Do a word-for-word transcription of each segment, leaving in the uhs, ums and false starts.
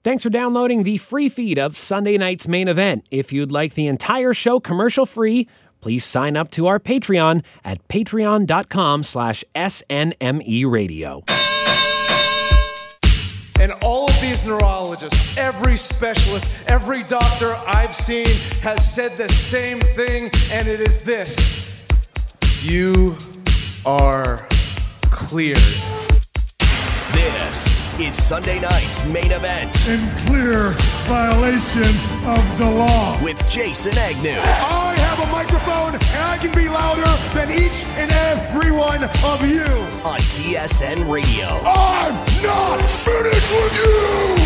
Thanks for downloading the free feed of Sunday night's main event. If you'd like the entire show commercial-free, please sign up to our Patreon at patreon.com slash SNME radio. And all of these neurologists, every specialist, every doctor I've seen has said the same thing, and it is this. You are cleared. This is Sunday night's main event. In clear violation of the law. With Jason Agnew. I have a microphone, and I can be louder than each and every one of you. On T S N Radio. I'm not finished with you!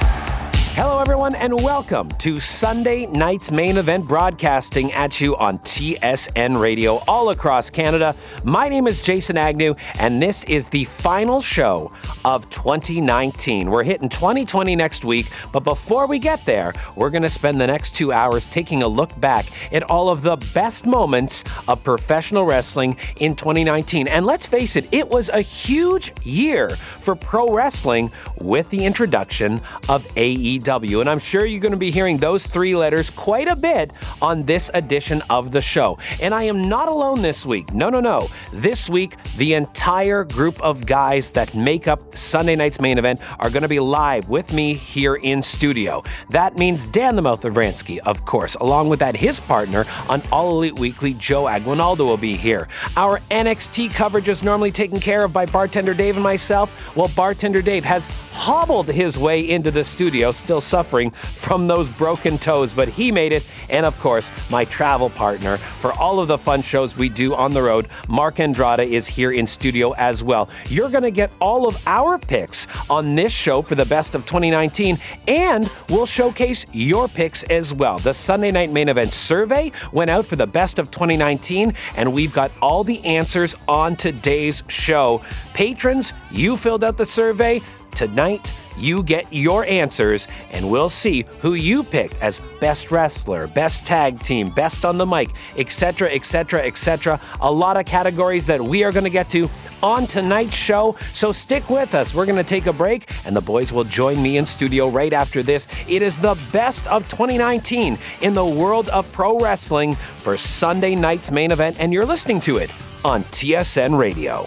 Hello, everyone, and welcome to Sunday night's main event, broadcasting at you on T S N Radio all across Canada. My name is Jason Agnew, and this is the final show of twenty nineteen. We're hitting twenty twenty next week, but before we get there, we're going to spend the next two hours taking a look back at all of the best moments of professional wrestling in twenty nineteen. And let's face it, it was a huge year for pro wrestling with the introduction of A E W. And I'm sure you're going to be hearing those three letters quite a bit on this edition of the show. And I am not alone this week. No, no, no. This week, the entire group of guys that make up Sunday night's main event are going to be live with me here in studio. That means Dan the Mouth Avransky, of course. Along with that, his partner on All Elite Weekly, Joe Aguinaldo, will be here. Our N X T coverage is normally taken care of by Bartender Dave and myself. Well, Bartender Dave has hobbled his way into the studio, still suffering from those broken toes, but he made it. And of course, my travel partner for all of the fun shows we do on the road, Mark Andrada, is here in studio as well. You're going to get all of our picks on this show for the best of twenty nineteen, and we'll showcase your picks as well. The Sunday Night Main Event survey went out for the best of twenty nineteen, and we've got all the answers on today's show. Patrons, you filled out the survey. Tonight, you get your answers, and we'll see who you picked as best wrestler, best tag team, best on the mic, et cetera, et cetera, et cetera. A lot of categories that we are going to get to on tonight's show, so stick with us. We're going to take a break, and the boys will join me in studio right after this. It is the best of twenty nineteen in the world of pro wrestling for Sunday night's main event, and you're listening to it on T S N Radio.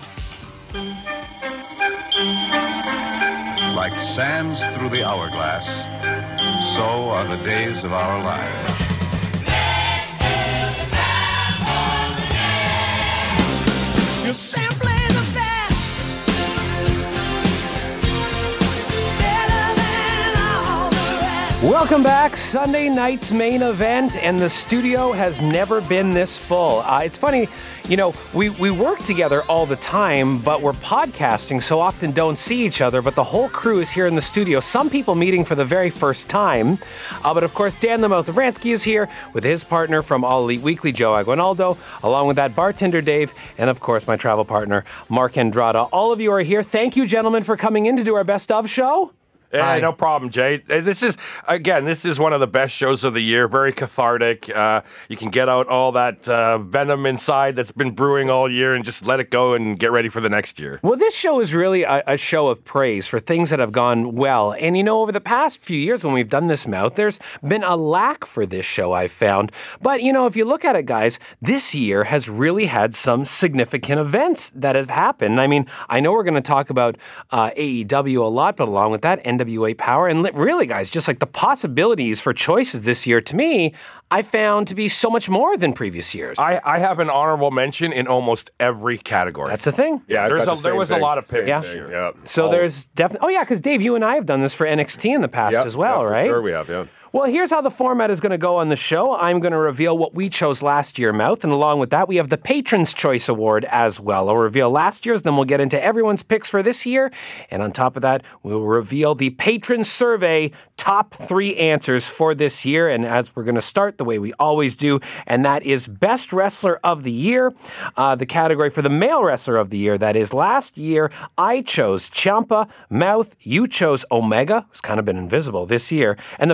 Like sands through the hourglass, so are the days of our lives. Let's do the time again. You're simply the best, better than all the rest. Welcome back, Sunday night's main event, and the studio has never been this full. Uh, it's funny, you know, we, we work together all the time, but we're podcasting, so often don't see each other, but the whole crew is here in the studio. Some people meeting for the very first time. Uh, but of course, Dan the Mouth Avransky is here with his partner from All Elite Weekly, Joe Aguinaldo, along with that Bartender Dave, and of course, my travel partner, Mark Andrada. All of you are here. Thank you, gentlemen, for coming in to do our Best Of show. Yeah, no problem, Jay. This is, again, this is one of the best shows of the year. Very cathartic. Uh, you can get out all that uh, venom inside that's been brewing all year and just let it go and get ready for the next year. Well, this show is really a, a show of praise for things that have gone well. And, you know, over the past few years when we've done this, Mouth, there's been a lack for this show, I've found. But, you know, if you look at it, guys, this year has really had some significant events that have happened. I mean, I know we're going to talk about uh, A E W a lot, but along with that, N W A Power. And really, guys, just like the possibilities for choices this year, to me, I found to be so much more than previous years. I, I have an honorable mention in almost every category. That's the thing. Yeah, there's a, the there was thing. a lot of picks Yeah. this year. Yeah. So All, there's definitely... Oh, yeah, because Dave, you and I have done this for N X T in the past yep, as well, yeah, for right? Sure, we have, yeah. Well, here's how the format is going to go on the show. I'm going to reveal what we chose last year, Mouth, and along with that, we have the Patron's Choice Award as well. I'll reveal last year's, then we'll get into everyone's picks for this year, and on top of that, we'll reveal the Patron Survey top three answers for this year, and as we're going to start the way we always do, and that is Best Wrestler of the Year, uh, the category for the Male Wrestler of the Year. That is, last year, I chose Ciampa. Mouth, you chose Omega, who's kind of been invisible this year, and the patrons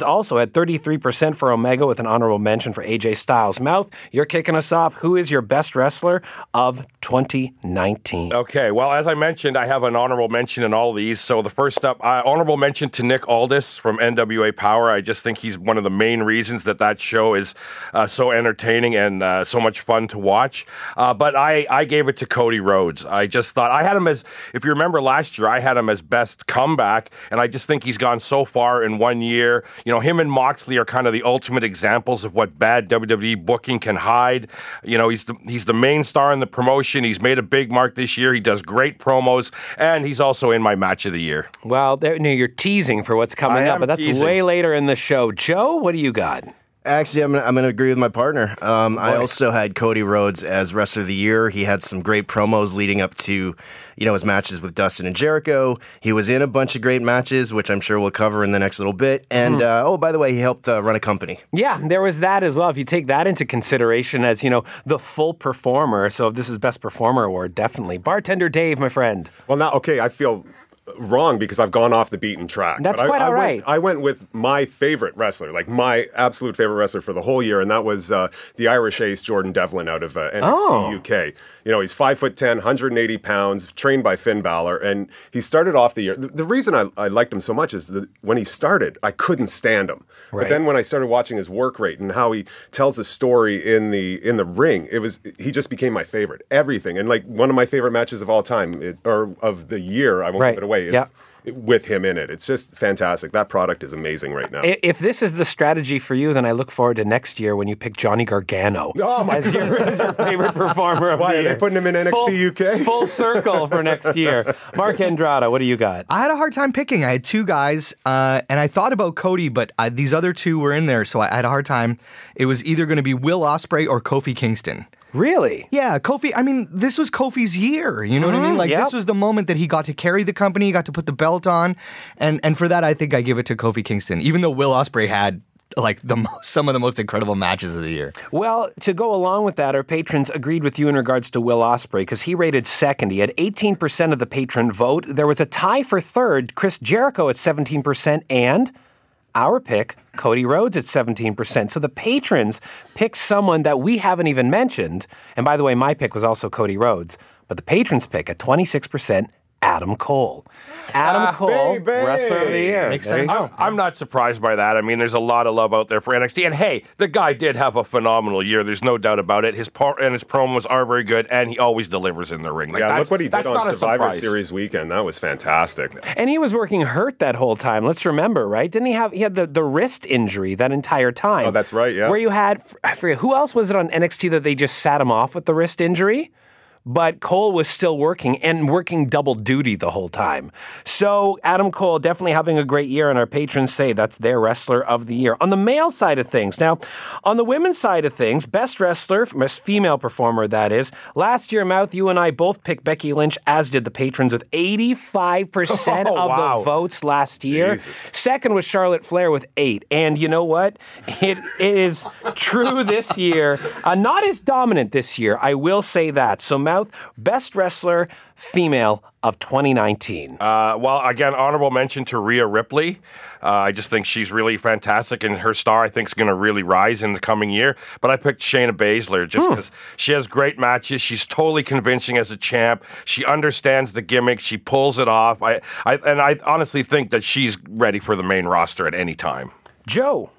also had thirty-three percent for Omega with an honorable mention for A J Styles. Mouth, you're kicking us off. Who is your best wrestler of twenty nineteen? Okay, well, as I mentioned, I have an honorable mention in all of these. So the first up, uh, honorable mention to Nick Aldis from N W A Power. I just think he's one of the main reasons that that show is uh, so entertaining and uh, so much fun to watch. Uh, but I, I gave it to Cody Rhodes. I just thought, I had him as, if you remember last year, I had him as best comeback, and I just think he's gone so far in one year. You know, him and Moxley are kind of the ultimate examples of what bad W W E booking can hide. You know, he's the, he's the main star in the promotion. He's made a big mark this year. He does great promos, and he's also in my match of the year. Well, there, no, you're teasing for what's coming I up, am but that's teasing. way later in the show. Joe, what do you got? Actually, I'm, I'm going to agree with my partner. Um, I also had Cody Rhodes as Wrestler of the Year. He had some great promos leading up to, you know, his matches with Dustin and Jericho. He was in a bunch of great matches, which I'm sure we'll cover in the next little bit. And, Mm. uh, oh, by the way, he helped uh, run a company. Yeah, there was that as well. If you take that into consideration as, you know, the full performer. So if this is Best Performer Award, definitely. Bartender Dave, my friend. Well, now, okay, I feel wrong because I've gone off the beaten track. That's But I, quite I all went, right. I went with my favorite wrestler, like my absolute favorite wrestler for the whole year, and that was uh, the Irish ace Jordan Devlin out of uh, N X T Oh. U K. You know, he's five foot ten, one hundred eighty pounds, trained by Finn Balor, and he started off the year. The, the reason I, I liked him so much is that when he started, I couldn't stand him. Right. But then when I started watching his work rate and how he tells a story in the in the ring, it was he just became my favorite. Everything, and like one of my favorite matches of all time, it, or of the year. I won't Right. give it away. It- Yeah. with him in it. It's just fantastic. That product is amazing right now. I- If this is the strategy for you, then I look forward to next year when you pick Johnny Gargano Oh, my as, your, as your favorite performer of Why, the are year. they putting him in N X T Full- U K? Full circle for next year. Mark Andrada, what do you got? I had a hard time picking. I had two guys, uh, and I thought about Cody, but I, these other two were in there, so I had a hard time. It was either going to be Will Ospreay or Kofi Kingston. Really? Yeah, Kofi, I mean, this was Kofi's year, you know what I mean? Like, yep. this was the moment that he got to carry the company, he got to put the belt on, and and for that, I think I give it to Kofi Kingston, even though Will Ospreay had, like, the mo- some of the most incredible matches of the year. Well, to go along with that, our patrons agreed with you in regards to Will Ospreay because he rated second. He had eighteen percent of the patron vote. There was a tie for third, Chris Jericho at seventeen percent, and our pick, Cody Rhodes at seventeen percent. So the patrons picked someone that we haven't even mentioned. And by the way, my pick was also Cody Rhodes. But the patrons pick at twenty-six percent, Adam Cole. Adam Ah, Cole, baby. Wrestler of the Year. Makes There you sense. go. I'm not surprised by that. I mean, there's a lot of love out there for N X T. And hey, the guy did have a phenomenal year. There's no doubt about it. His par- and his promos are very good, and he always delivers in the ring. Like, yeah, that's- look what he did that's on not a Survivor surprise. Series weekend. That was fantastic. And he was working hurt that whole time. Let's remember, right? Didn't he have he had the, the wrist injury that entire time? Oh, that's right, yeah. Where you had I forget who else was it on N X T that they just sat him off with the wrist injury? But Cole was still working and working double duty the whole time. So Adam Cole definitely having a great year, and our patrons say that's their wrestler of the year. On the male side of things, now on the women's side of things, best wrestler, best female performer that is. Last year, Mouth, you and I both picked Becky Lynch, as did the patrons, with eighty-five percent Oh, of wow. the votes last year. Jesus. Second was Charlotte Flair with eight. And you know what? It, it is true this year. Uh, not as dominant this year, I will say that. So, Mouth, best wrestler female of twenty nineteen. Uh, well, again, honorable mention to Rhea Ripley. Uh, I just think she's really fantastic, and her star, I think, is going to really rise in the coming year. But I picked Shayna Baszler just because she has great matches. She's totally convincing as a champ. She understands the gimmick. She pulls it off. I, I and I honestly think that she's ready for the main roster at any time. Joe.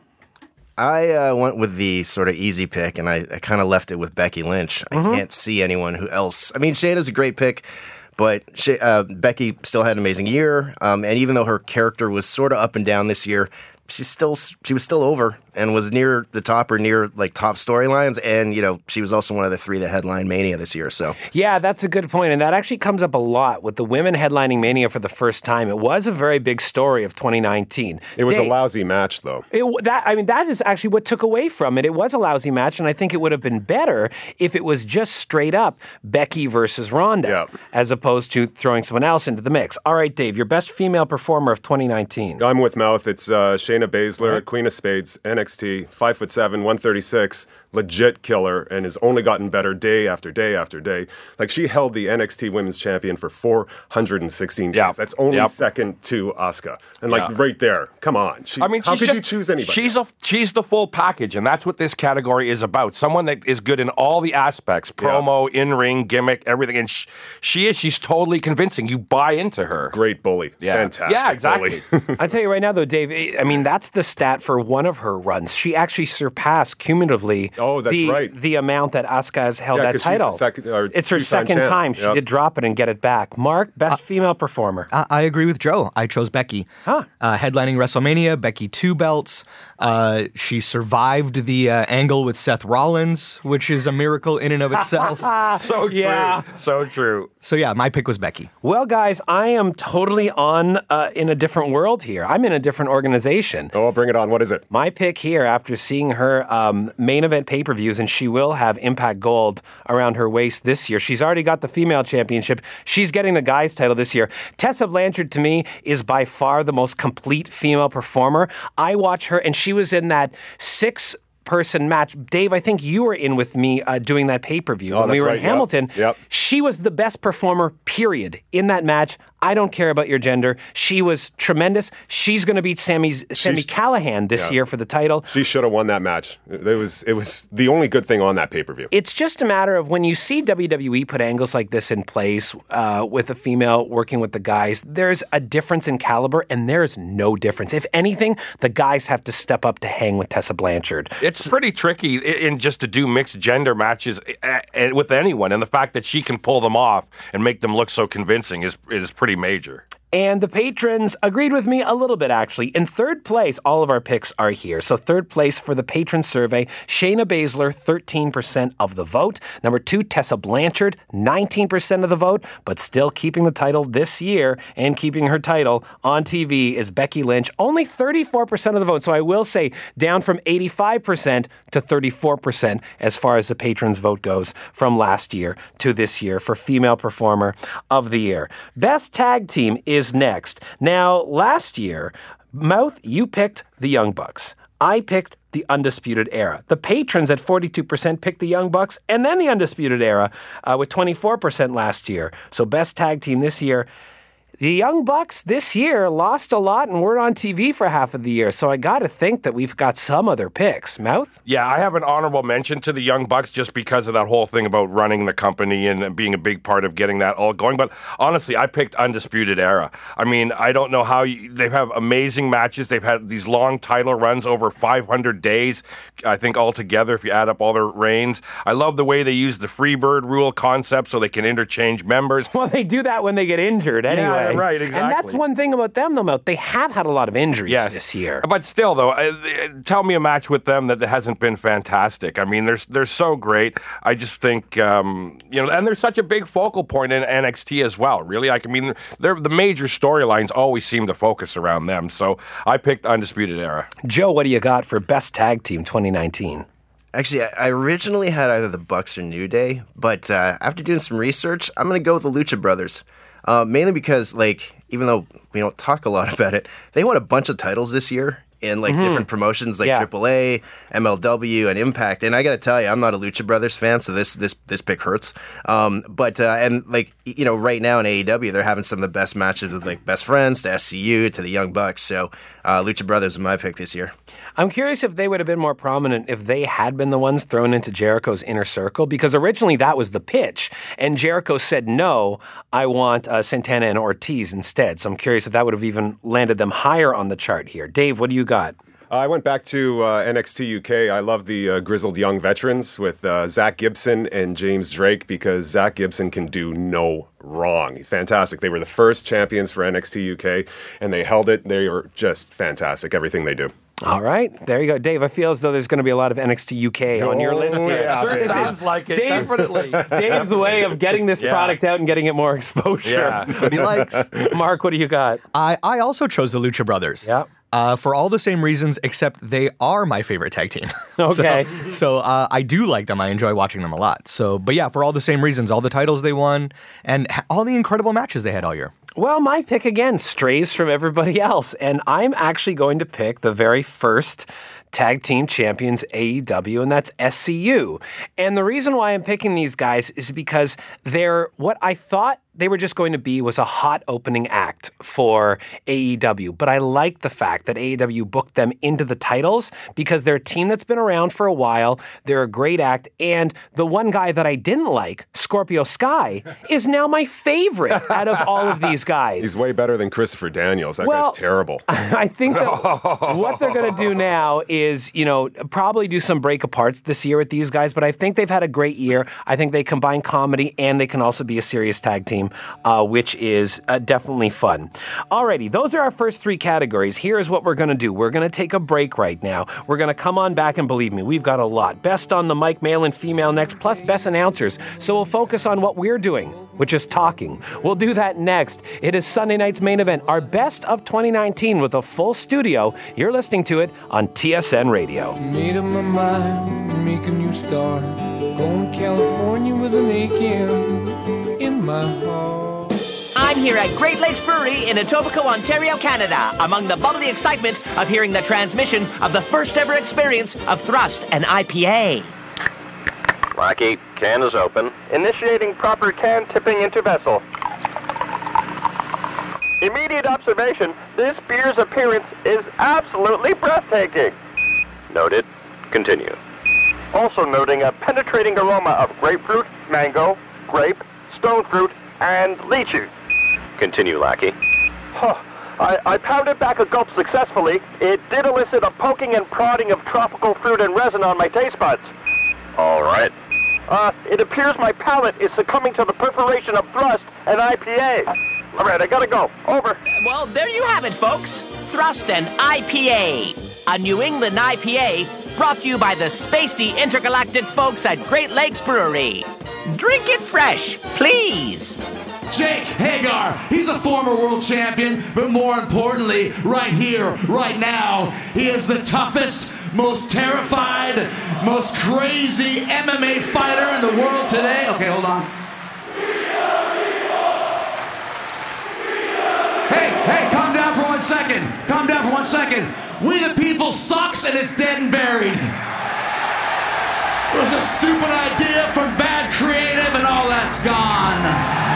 I uh, went with the sort of easy pick, and I, I kind of left it with Becky Lynch. I can't see anyone who else. I mean, Shayna's a great pick, but she, uh, Becky still had an amazing year. Um, and even though her character was sort of up and down this year, she's still she was still over and was near the top or near like top storylines. And you know, she was also one of the three that headlined Mania this year. So Yeah, that's a good point, and that actually comes up a lot with the women headlining Mania for the first time. It was a very big story of twenty nineteen. It was Dave, a lousy match, though. It, that I mean, that is actually what took away from it. It was a lousy match, and I think it would have been better if it was just straight up Becky versus Ronda, Yeah. as opposed to throwing someone else into the mix. All right, Dave, your best female performer of twenty nineteen. I'm with Mouth. It's uh, Shayna Baszler, Queen of Spades, N X T, five foot seven, one thirty-six. legit killer and has only gotten better day after day after day. Like, she held the N X T Women's Champion for four hundred sixteen days. Yep. That's only Yep. second to Asuka. And like Yeah. right there, come on. She, I mean, how she's could just, you choose anybody? She's a she's the full package, and that's what this category is about. Someone that is good in all the aspects: promo, in ring, gimmick, everything. And sh- she is. She's totally convincing. You buy into her. Great bully. Yeah. Fantastic. Yeah, exactly. bully. I tell you right now, though, Dave. I mean, that's the stat for one of her runs. She actually surpassed cumulatively. Oh, that's the, right. The amount that Asuka has held Yeah, that 'cause she's the title. second- or it's her two-time second champ. time. She Yep. did drop it and get it back. Mark, best female performer. I, I agree with Joe. I chose Becky. Huh. Uh, headlining WrestleMania, Becky two belts. Uh, she survived the uh, angle with Seth Rollins, which is a miracle in and of itself. So true. Yeah. So true. So yeah, my pick was Becky. Well, guys, I am totally on uh, in a different world here. I'm in a different organization. Oh, bring it on. What is it? My pick here, after seeing her um, main event pay-per-views, and she will have Impact Gold around her waist this year. She's already got the female championship. She's getting the guys title this year. Tessa Blanchard, to me, is by far the most complete female performer. I watch her, and she was in that six person match. Dave, I think you were in with me uh, doing that pay-per-view Oh, when we that's were right, in yep, Hamilton. yep. She was the best performer, period, in that match. I don't care about your gender. She was tremendous. She's going to beat Sammy's, Sammy She's- Callahan this yeah. year for the title. She should have won that match. It was it was the only good thing on that pay-per-view. It's just a matter of when you see W W E put angles like this in place uh, with a female working with the guys, there's a difference in caliber, and there's no difference. If anything, the guys have to step up to hang with Tessa Blanchard. It's pretty tricky i- in just to do mixed gender matches uh, uh, with anyone, and the fact that she can pull them off and make them look so convincing is is pretty major. And the patrons agreed with me a little bit, actually. In third place, all of our picks are here. So third place for the patron survey, Shayna Baszler, thirteen percent of the vote. Number two, Tessa Blanchard, nineteen percent of the vote, but still keeping the title this year and keeping her title on T V is Becky Lynch, only thirty-four percent of the vote. So I will say down from eighty-five percent to thirty-four percent as far as the patrons' vote goes from last year to this year for female performer of the year. Best tag team is is next. Now, last year, Mouth, you picked the Young Bucks. I picked the Undisputed Era. The patrons at forty-two percent picked the Young Bucks and then the Undisputed Era uh, with twenty-four percent last year. So best tag team this year. The Young Bucks this year lost a lot and weren't on T V for half of the year. So I got to think that we've got some other picks. Mouth? Yeah, I have an honorable mention to the Young Bucks just because of that whole thing about running the company and being a big part of getting that all going. But honestly, I picked Undisputed Era. I mean, I don't know how you, they have amazing matches. They've had these long title runs over five hundred days, I think, altogether, if you add up all their reigns. I love the way they use the Freebird rule concept so they can interchange members. Well, they do that when they get injured anyway. Yeah, right, And that's exactly. one thing about them, though, Mouth. They have had a lot of injuries Yes. this year. But still, though, uh, tell me a match with them that hasn't been fantastic. I mean, they're, they're so great. I just think, um, you know, and they're such a big focal point in N X T as well, really. Like, I mean, they're, the major storylines always seem to focus around them. So I picked Undisputed Era. Joe, what do you got for Best Tag Team twenty nineteen? Actually, I I originally had either the Bucks or New Day, but uh, after doing some research, I'm going to go with the Lucha Brothers. Uh, mainly because, like, even though we don't talk a lot about it, they won a bunch of titles this year in, like, different promotions like Yeah. triple A, M L W, and Impact. And I got to tell you, I'm not a Lucha Brothers fan, so this this this pick hurts. Um, but, uh, and, like, you know, right now in A E W, they're having some of the best matches with, like, Best Friends to S C U to the Young Bucks. So uh, Lucha Brothers is my pick this year. I'm curious if they would have been more prominent if they had been the ones thrown into Jericho's inner circle, because originally that was the pitch, and Jericho said, no, I want uh, Santana and Ortiz instead. So I'm curious if that would have even landed them higher on the chart here. Dave, what do you got? I went back to uh, N X T U K. I love the uh, grizzled young veterans with uh, Zach Gibson and James Drake because Zach Gibson can do no wrong. Fantastic. They were the first champions for N X T U K, and they held it. They were just fantastic, everything they do. All right, there you go. Dave, I feel as though there's going to be a lot of N X T U K on your Oh, list here. yeah, Sure baby. sounds like it, Dave's, definitely. Dave's way of getting this Yeah. product out and getting it more exposure. Yeah. That's what he likes. Mark, what do you got? I, I also chose the Lucha Brothers. Yeah. Uh, for all the same reasons, except they are my favorite tag team. Okay. So, so uh, I do like them. I enjoy watching them a lot. So, but yeah, for all the same reasons, all the titles they won, and ha- all the incredible matches they had all year. Well, my pick again strays from everybody else, and I'm actually going to pick the very first tag team champions A E W, and that's S C U. And the reason why I'm picking these guys is because they're what I thought they were just going to be was a hot opening act for A E W. But I like the fact that A E W booked them into the titles because they're a team that's been around for a while. They're a great act. And the one guy that I didn't like, Scorpio Sky, is now my favorite out of all of these guys. He's way better than Christopher Daniels. That Well, guy's terrible. I think that what they're going to do now is, you know, probably do some break aparts this year with these guys, but I think they've had a great year. I think they combine comedy and they can also be a serious tag team, uh, which is uh, definitely fun. Alrighty, those are our first three categories. Here's what we're going to do. We're going to take a break right now. We're going to come on back, and believe me, we've got a lot. Best on the mic, male and female next, plus best announcers. So we'll focus on what we're doing, which is talking. We'll do that next. It is Sunday night's main event, our best of twenty nineteen with a full studio. You're listening to it on T S N Radio. Made up my mind, make a new start. Going to California with an aching in my heart. I'm here at Great Lakes Brewery in Etobicoke, Ontario, Canada, among the bubbly excitement of hearing the transmission of the first ever experience of Thrust, an I P A. Lackey, can is open. Initiating proper can tipping into vessel. Immediate observation, this beer's appearance is absolutely breathtaking. Noted. Continue. Also noting a penetrating aroma of grapefruit, mango, grape, stone fruit, and lychee. Continue, Lackey. Huh. I, I pounded back a gulp successfully. It did elicit a poking and prodding of tropical fruit and resin on my taste buds. All right. Uh, it appears my palate is succumbing to the perforation of Thrust and I P A. All right, I gotta go. Over. Well, there you have it, folks. Thrust, an I P A. A New England I P A brought to you by the spacey intergalactic folks at Great Lakes Brewery. Drink it fresh, please. Jake Hagar, he's a former world champion, but more importantly, right here, right now, he is the toughest, most terrified, most crazy M M A fighter in the world today. Okay, hold on. Hey, hey, calm down for one second. Calm down for one second. We the People sucks and it's dead and buried. It was a stupid idea from bad creative and all that's gone.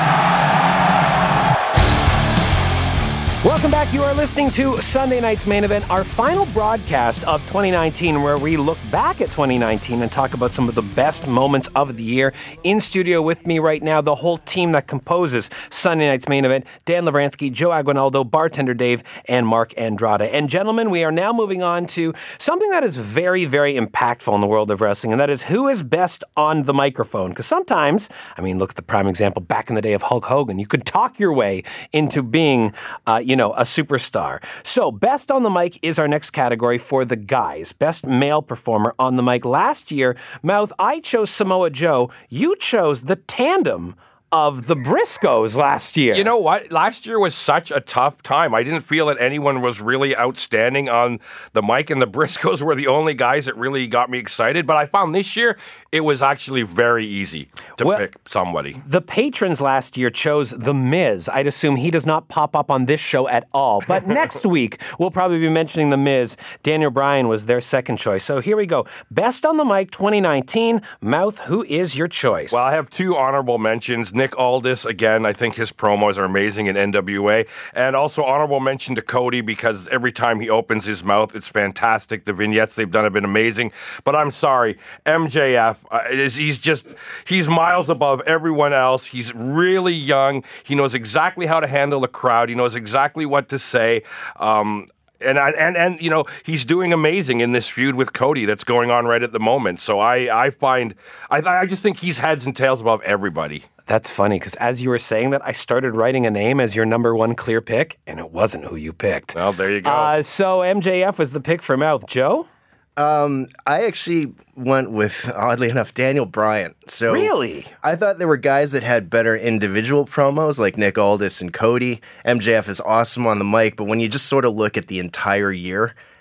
Welcome back. You are listening to Sunday night's main event, our final broadcast of twenty nineteen, where we look back at twenty nineteen and talk about some of the best moments of the year. In studio with me right now, the whole team that composes Sunday night's main event: Dan Lavransky, Joe Aguinaldo, Bartender Dave, and Mark Andrade. And gentlemen, we are now moving on to something that is very, very impactful in the world of wrestling, and that is who is best on the microphone. Because sometimes, I mean, look at the prime example back in the day of Hulk Hogan. You could talk your way into being, uh, you know, a superstar. So, best on the mic is our next category for the guys. Best male performer on the mic. Last year, Mouth, I chose Samoa Joe. You chose the tandem of the Briscoes last year. You know what? Last year was such a tough time. I didn't feel that anyone was really outstanding on the mic, and the Briscoes were the only guys that really got me excited. But I found this year it was actually very easy to well, pick somebody. The patrons last year chose The Miz. I'd assume he does not pop up on this show at all. But next week, we'll probably be mentioning The Miz. Daniel Bryan was their second choice. So here we go. Best on the mic twenty nineteen. Mouth, who is your choice? Well, I have two honorable mentions. Nick Aldis, again, I think his promos are amazing in N W A. And also honorable mention to Cody, because every time he opens his mouth, it's fantastic. The vignettes they've done have been amazing. But I'm sorry, M J F, uh, is, he's just, he's miles above everyone else. He's really young. He knows exactly how to handle the crowd. He knows exactly what to say. Um, And, I, and and you know, he's doing amazing in this feud with Cody that's going on right at the moment. So I, I find, I, I just think he's heads and tails above everybody. That's funny, because as you were saying that, I started writing a name as your number one clear pick, and it wasn't who you picked. Well, there you go. Uh, so M J F was the pick for Mouth. Joe? Um, I actually went with, oddly enough, Daniel Bryan. So really? I thought there were guys that had better individual promos, like Nick Aldis and Cody. M J F is awesome on the mic, but when you just sort of look at the entire year,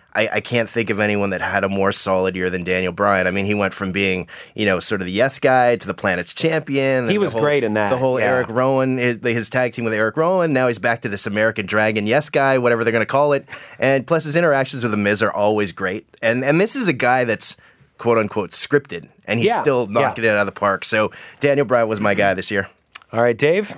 I, I can't think of anyone that had a more solid year than Daniel Bryan. I mean, he went from being, you know, sort of the yes guy to the Planet's champion. He the was whole- great in that, The whole yeah. Eric Rowan, his, his tag team with Eric Rowan. Now he's back to this American Dragon yes guy, whatever they're going to call it. And plus his interactions with The Miz are always great. And and this is a guy that's quote unquote scripted, and he's Yeah, still knocking it out of the park. So Daniel Bryan was my guy this year. All right, Dave.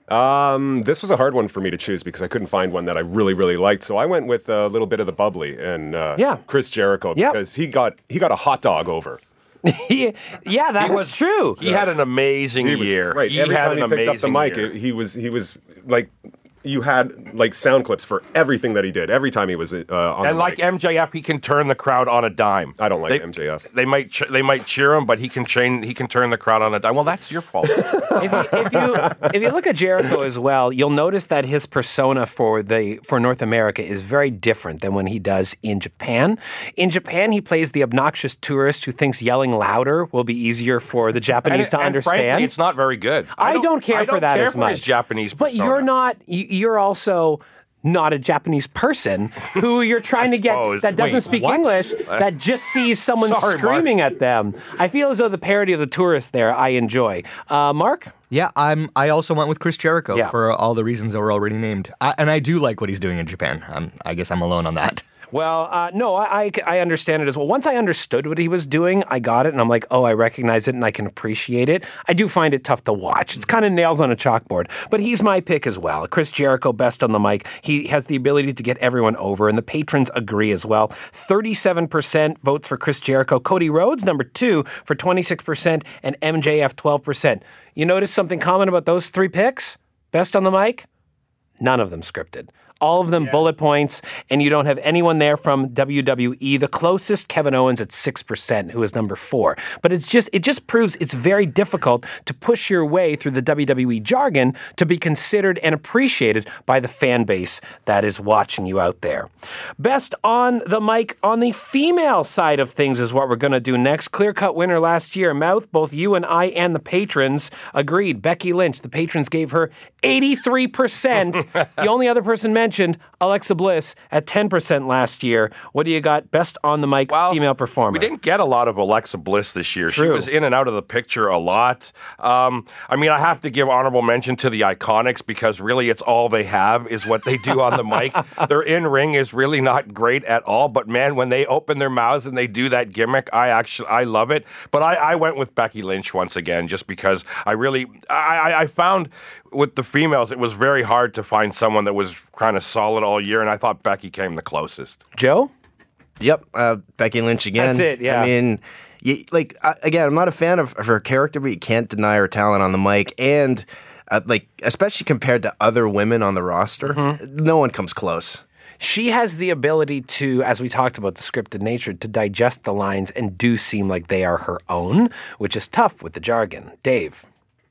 Um, this was a hard one for me to choose because I couldn't find one that I really, really liked. So I went with a little bit of the bubbly and uh, Yeah. Chris Jericho Yep. because he got he got a hot dog over. He- yeah, that He was, was- true. He had an amazing He was year. Right. He Every had time an he picked up the amazing mic, year. it, he was he was like you had like sound clips for everything that he did. Every time he was uh, on And the like mic. M J F, he can turn the crowd on a dime. I don't like They- M J F. They might ch- they might cheer him, but he can train. He can turn the crowd on a dime. Well, that's your fault. if, you, if you if you look at Jericho as well, you'll notice that his persona for the for North America is very different than when he does in Japan. In Japan, he plays the obnoxious tourist who thinks yelling louder will be easier for the Japanese and, to and understand. frankly, it's not very good. I don't care I for don't that care as for much. his Japanese but persona. you're not. y- You're also not a Japanese person who you're trying to get suppose. that doesn't Wait, speak what? English that just sees someone Sorry, Mark. screaming at them. I feel as though the parody of the tourist there I enjoy. Uh, Mark. Yeah, I'm. I also went with Chris Jericho Yeah. for all the reasons that were already named, I, and I do like what he's doing in Japan. I'm, I guess I'm alone on that. Well, uh, no, I, I, I understand it as well. Once I understood what he was doing, I got it, and I'm like, oh, I recognize it, and I can appreciate it. I do find it tough to watch. It's kind of nails on a chalkboard, but he's my pick as well. Chris Jericho, best on the mic. He has the ability to get everyone over, and the patrons agree as well. thirty-seven percent votes for Chris Jericho. Cody Rhodes, number two, for twenty-six percent, and M J F, twelve percent. You notice something common about those three picks? Best on the mic? None of them scripted. All of them bullet points, and you don't have anyone there from W W E. The closest, Kevin Owens at six percent, who is number four. But it's just it just proves it's very difficult to push your way through the W W E jargon to be considered and appreciated by the fan base that is watching you out there. Best on the mic on the female side of things is what we're going to do next. Clear-cut winner last year. Mouth, both you and I and the patrons agreed. Becky Lynch, the patrons gave her eighty-three percent. The only other person mentioned, Alexa Bliss, at ten percent last year. What do you got? Best on the mic female performer. We didn't get a lot of Alexa Bliss this year. She True. was in and out of the picture a lot. Um, I mean, I have to give honorable mention to the Iconics because really it's all they have is what they do on the mic. Their in-ring is really not great at all, but man, when they open their mouths and they do that gimmick, I actually, I love it. But I, I went with Becky Lynch once again just because I really, I, I- I found with the females, it was very hard to find someone that was kind of solid all year, and I thought Becky came the closest. Joe? Yep, uh, Becky Lynch again. That's it, yeah. I mean, you, like uh, again, I'm not a fan of, of her character, but you can't deny her talent on the mic, and uh, like especially compared to other women on the roster, Mm-hmm. no one comes close. She has the ability to, as we talked about the scripted nature, to digest the lines and do seem like they are her own, which is tough with the jargon. Dave?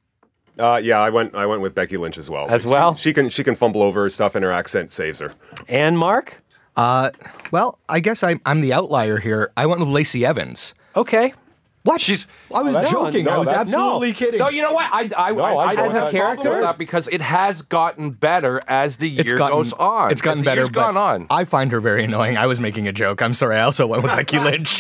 Uh, yeah, I went I went with Becky Lynch as well. As She- well? She, can she can fumble over stuff, and her accent saves her. And Mark? Uh, well, I guess I'm, I'm the outlier here. I went with Lacey Evans. Okay. What? She's. I was No, joking. no, I was that's- absolutely no. kidding. No, you know what? I, I, No, I, I I don't don't have have a problem character with that because it has gotten better as the year It's gotten, goes on. It's gotten As the better, year's but gone on. I find her very annoying. I was making a joke. I'm sorry. I also went with Becky Lynch.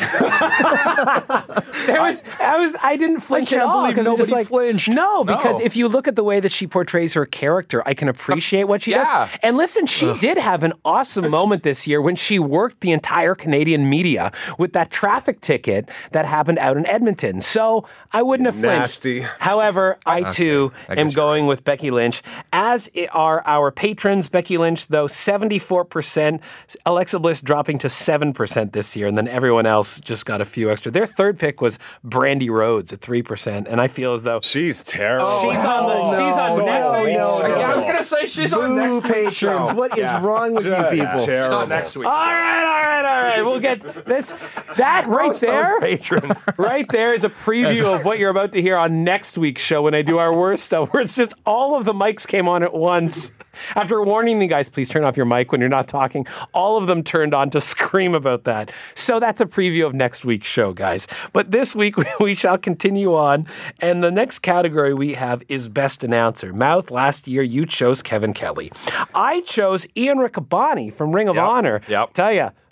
There was, I was, I didn't flinch can't at all. believe 'cause I'm just nobody like, flinched. No, because No. if you look at the way that she portrays her character, I can appreciate what she Yeah. does. And listen, she did have an awesome moment this year when she worked the entire Canadian media with that traffic ticket that happened out in Edmonton. So I wouldn't have flinched. Nasty. However, I too I am guess going with Becky Lynch, as i- are our patrons. Becky Lynch, though, seventy-four percent. Alexa Bliss dropping to seven percent this year, and then everyone else just got a few extra. Their third pick was Brandy Rhodes at three percent, and I feel as though She's terrible. she's on the she's on no, next no, week. no, Yeah, I was no. gonna say she's on Boo, next week's show. patrons! What is wrong with you Just people? She's terrible. on next week. All right, all right, all right. We'll get this. That right Roast those there, patrons. right there is a preview of what you're about to hear on next week's show when I do our worst stuff, where it's just all of the mics came on at once. After warning the guys, please turn off your mic when you're not talking, all of them turned on to scream about that. So that's a preview of next week's show, guys. But this week we shall continue on, and the next category we have is Best Announcer. Mouth, last year you chose Kevin Kelly. I chose Ian Riccaboni from Ring of Yep, Honor. yep. Tell ya,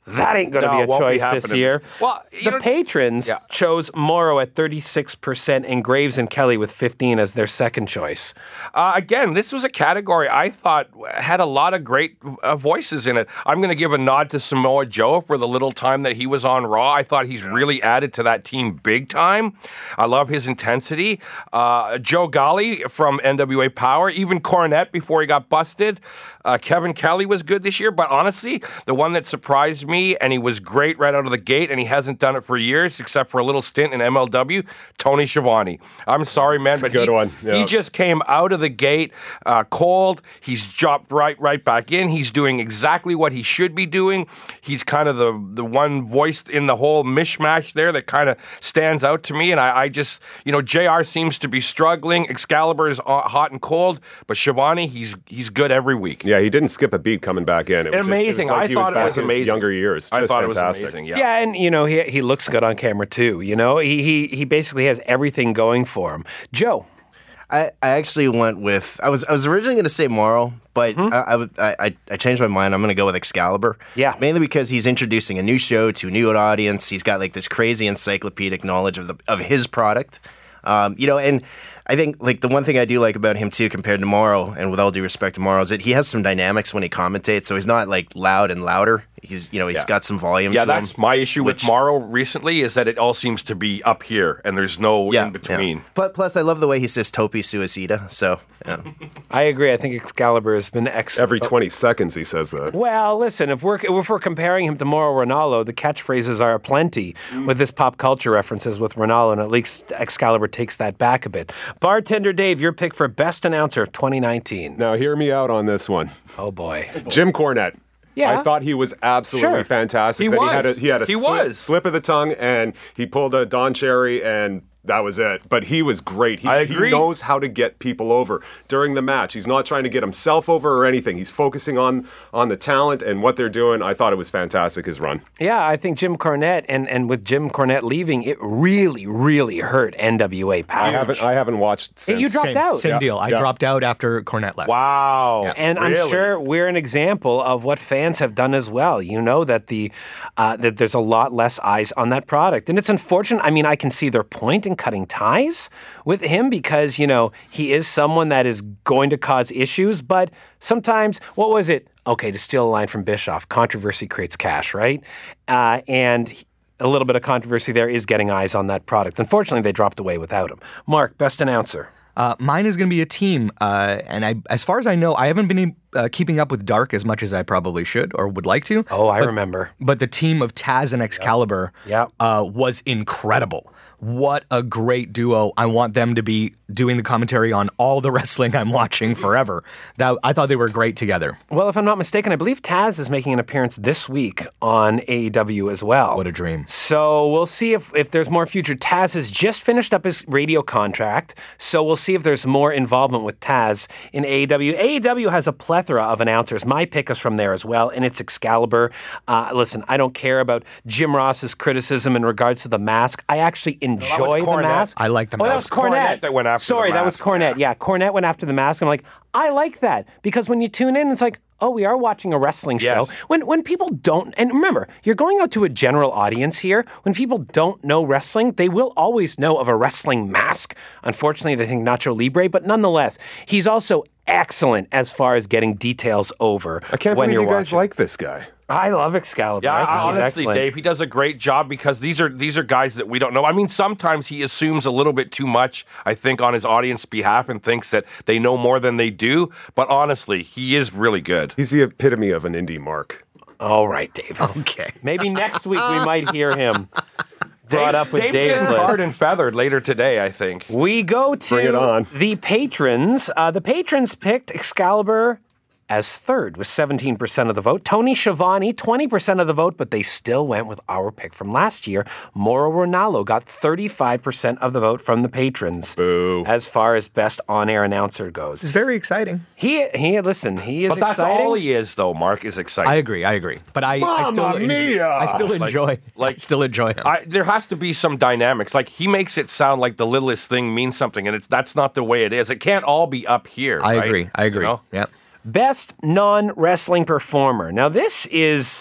That ain't going to No, be it a won't be choice this happening. year. Well, you the know- patrons Yeah. chose Morrow at thirty-six percent and Graves and Kelly with fifteen as their second choice. Uh, again, this was a category I thought had a lot of great uh, voices in it. I'm going to give a nod to Samoa Joe for the little time that he was on Raw. I thought he's really added to that team big time. I love his intensity. Uh, Joe Golly from N W A Power, even Cornette before he got busted. Uh, Kevin Kelly was good this year, but honestly, the one that surprised me, and he was great right out of the gate, and he hasn't done it for years except for a little stint in M L W, Tony Schiavone. I'm sorry, man, That's a but good he, one. Yeah. he just came out of the gate uh, cold. He's dropped right right back in. He's doing exactly what he should be doing. He's kind of the the one voice in the whole mishmash there that kind of stands out to me. And I, I just, you know, J R seems to be struggling. Excalibur is uh, hot and cold, but Schiavone, he's he's good every week. Yeah, he didn't skip a beat coming back in. It was Amazing. Just, it was like I he thought was it back was in his amazing. Younger years. I Just thought it was fantastic. amazing. Yeah. Yeah, and you know he he looks good on camera too. You know he he he basically has everything going for him. Joe, I, I actually went with I was I was originally going to say Morrow, but Hmm? I, I, would- I I I changed my mind. I'm going to go with Excalibur. Yeah, mainly because he's introducing a new show to a new audience. He's got like this crazy encyclopedic knowledge of the of his product. Um, you know, and I think like the one thing I do like about him too, compared to Morrow, and with all due respect to Morrow, is that he has some dynamics when he commentates. So he's not like loud and louder. He's you know he's Yeah. got some volume. Yeah, to that's him, my issue which- with Morrow recently is that it all seems to be up here and there's no Yeah, in between. yeah. Plus, plus, I love the way he says "Topi Suicida." So, yeah. I agree. I think Excalibur has been excellent. Every twenty seconds he says that. Well, listen, if we're if we're comparing him to Mauro Ronaldo, the catchphrases are aplenty with this pop culture references with Ronaldo, and at least Excalibur takes that back a bit. Bartender Dave, your pick for best announcer of twenty nineteen. Now, hear me out on this one. Oh boy, Jim Cornette. Yeah. I thought he was absolutely Sure. fantastic. He Then was. He had a, he had a He slip, was. slip of the tongue, and he pulled a Don Cherry, and that was it. But he was great. He, I agree. he knows how to get people over during the match. He's not trying to get himself over or anything. He's focusing on on the talent and what they're doing. I thought it was fantastic, his run. yeah, I think Jim Cornette, and, and with Jim Cornette leaving, it really, really hurt N W A Power. I haven't I haven't watched Hey, since. you dropped Same, out. same Yeah, deal. I yeah. dropped out after Cornette left. Wow. And I'm Really? sure we're an example of what fans have done as well. You know that the uh, that there's a lot less eyes on that product, and it's unfortunate. I mean, I can see their point in cutting ties with him because you know he is someone that is going to cause issues. But sometimes, what was it? Okay, to steal a line from Bischoff, controversy creates cash, right? Uh, and a little bit of controversy there is getting eyes on that product. Unfortunately, they dropped away without him. Mark, best announcer. Uh, mine is going to be a team, uh, and I, as far as I know, I haven't been uh, keeping up with Dark as much as I probably should or would like to. Oh, I but, remember. But the team of Taz and Excalibur Yep. uh, was incredible. What a great duo! I want them to be doing the commentary on all the wrestling I'm watching forever. That I thought they were great together. Well, if I'm not mistaken, I believe Taz is making an appearance this week on A E W as well. What a dream! So we'll see if, if there's more future. Taz has just finished up his radio contract, so we'll see if there's more involvement with Taz in A E W. A E W has a plethora of announcers. My pick is from there as well, and it's Excalibur. Uh, listen, I don't care about Jim Ross's criticism in regards to the mask. I actually enjoy the Cornette. mask. I like the Oh, that mask. was Cornette. Cornette that went after Sorry, the that was mask. Cornette. Yeah, Cornette went after the mask. I'm like, I like that because when you tune in, it's like, oh, we are watching a wrestling show. Yes. When when people don't, and remember, you're going out to a general audience here. When people don't know wrestling, they will always know of a wrestling mask. Unfortunately, they think Nacho Libre, but nonetheless, he's also excellent as far as getting details over. I can't when believe you're you guys watching. like this guy. I love Excalibur. Yeah, I think I, he's honestly, excellent. Dave, he does a great job because these are these are guys that we don't know. I mean, sometimes he assumes a little bit too much, I think, on his audience behalf and thinks that they know more than they do. But honestly, he is really good. He's the epitome of an indie mark. All right, Dave. Okay. Maybe next week we might hear him brought up with Dave's Dave's getting list. tarred and feathered later today, I think. We go to Bring it on. the patrons. Uh, the patrons picked Excalibur as third with seventeen percent of the vote. Tony Schiavone, twenty percent of the vote, but they still went with our pick from last year. Mauro Ronaldo got thirty-five percent of the vote from the patrons. Boo. As far as best on-air announcer goes. It's very exciting. He, he listen, he is But that's exciting. all he is, though, Mark, is exciting. I agree. I agree. But I, I still, Mamma mia! I still enjoy. like- I still enjoy him. I, there has to be some dynamics. Like, he makes it sound like the littlest thing means something, and it's that's not the way it is. It can't all be up here. I right? agree. I agree. You know? Yeah. Best non-wrestling performer. Now, this is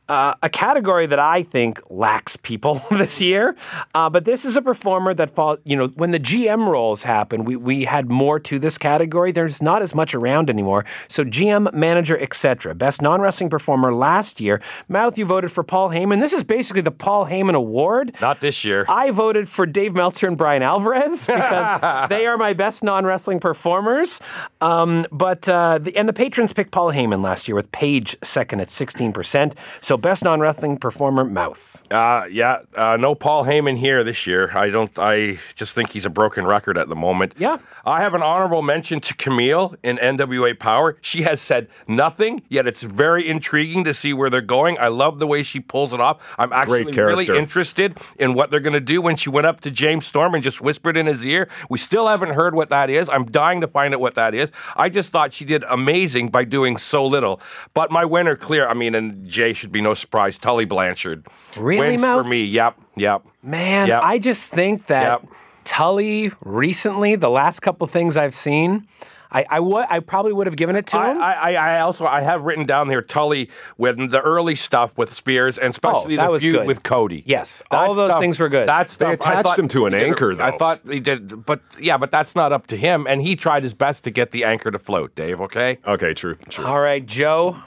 uh, a category that I think lacks people this year. Uh, but this is a performer that falls, you know, when the G M roles happen, we, we had more to this category. There's not as much around anymore. So G M, manager, et cetera. Best non-wrestling performer last year. Mouth, you voted for Paul Heyman. This is basically the Paul Heyman Award. Not this year. I voted for Dave Meltzer and Brian Alvarez because they are my best non-wrestling performers. Um, but uh, the, and the patrons picked Paul Heyman last year with Paige second at sixteen percent. So best non-wrestling performer, Mouth. Uh, yeah, uh, no Paul Heyman here this year. I don't. I just think he's a broken record at the moment. Yeah. I have an honorable mention to Camille in N W A Power. She has said nothing, yet it's very intriguing to see where they're going. I love the way she pulls it off. I'm actually Great really character. interested in what they're going to do when she went up to James Storm and just whispered in his ear. We still haven't heard what that is. I'm dying to find out what that is. I just thought she did amazing by doing so little. But my winner, clear, I mean, and Jay should be no surprise, Tully Blanchard. Really, Wins Mouth? for me. Yep, yep. Man, Yep. I just think that Yep. Tully recently, the last couple things I've seen, I I would I probably would have given it to I, him. I, I I also I have written down here Tully with the early stuff with Spears and especially Oh, that the was feud good. with Cody. Yes, That all those stuff- things were good. That stuff, They I attached thought him to an he did- anchor, though. I thought he did, but yeah, but that's not up to him, and he tried his best to get the anchor to float. Dave, okay? Okay, true, true. All right, Joe.